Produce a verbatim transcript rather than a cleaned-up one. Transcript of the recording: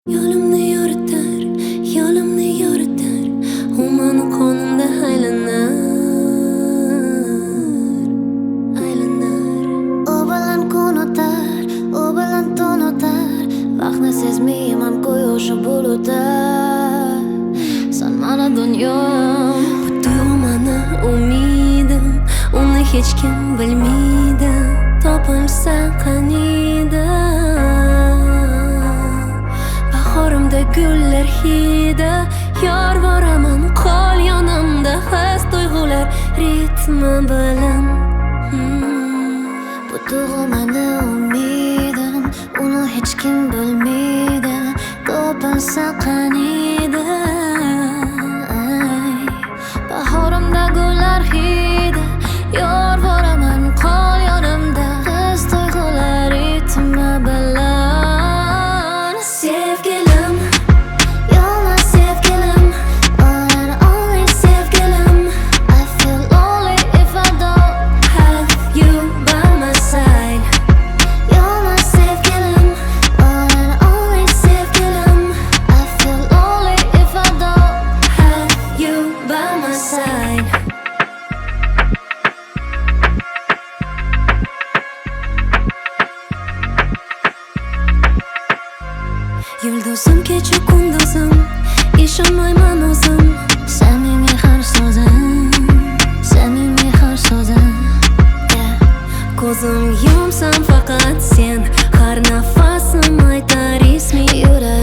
Yo'limni yoritar, yo'limni yoritar, u meni qonimda aylanar, aylanar. U bilan kun o'tar, u bilan tun o'tar, vaqtni sezmayman quyoshi bulutlar. Sen mana dunyoyim, Bu tuyg'u meni umidim, uni hech kim bilmaydi, topilsa qaniydi. Bahorimda gullar hidi, yor boraman qol yonimda, his tuyg'ular ritmi bilan. Hmm. bu tuyg'u meni umidim, uni hech kim bilmaydi, topilsa qaniydi. Bahorimda gullar hidi, yor boraman qol yonimda, his tuyg'ular ritmi bilan. Sevgilim, You're my sevgilim, all and only sevgilim. I feel lonely if I don't have you by my side. You're my sevgilim, all and only sevgilim. I feel lonely if I don't Have you by my side. Yulduzim kecha kunduzim, ishonmayman o'zim. Samimiy har so'zim, samimiy har so'zim. Yeah. Ko'zim yumsam faqat sen, har nafasim aytar isming. Yuragim